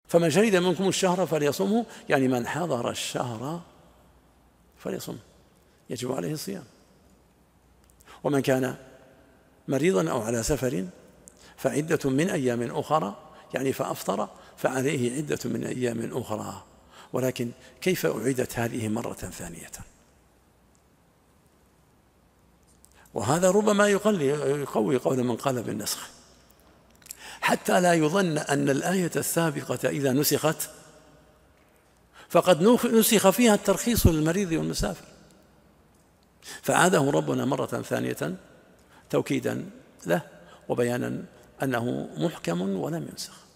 فمن شهد منكم الشهر فليصمه، يعني من حضر الشهر فليصمه، يجب عليه الصيام. ومن كان مريضا أو على سفر فعدة من أيام أخرى، يعني فأفطر فعليه عدة من أيام أخرى. ولكن كيف أعيدت هذه مرة ثانية؟ وهذا ربما يقوي قول من قال بالنسخ، حتى لا يظن أن الآية السابقة إذا نسخت فقد نسخ فيها الترخيص للمريض والمسافر، فعاده ربنا مرة ثانية توكيدا له وبيانا أنه محكم ولم ينسخ.